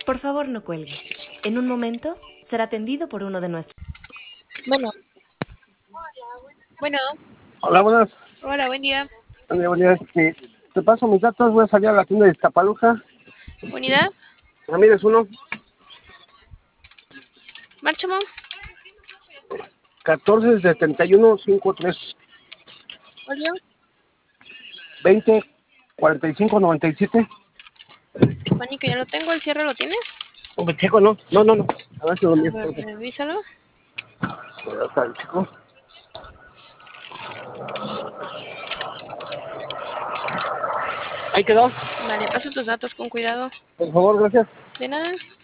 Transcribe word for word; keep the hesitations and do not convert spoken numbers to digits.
Por favor, no cuelgue. En un momento será atendido por uno de nuestros... Bueno, bueno, Hola, buenas. hola, buen día. Buen día, buen día. Este, te paso mis datos, voy a salir a la tienda de Iztapaluca. ¿Unidad? Ramírez uno, Márchamo. catorce setenta y uno cincuenta y tres, Olio. veinte cuarenta y cinco noventa y siete. Pánico, ya lo tengo. ¿El cierre lo tienes? Un checo, ¿no? No, no, no. A ver si lo A mío. ver, revísalo. Está el chico. Ahí quedó. Vale, paso tus datos con cuidado. Por favor, gracias. De nada.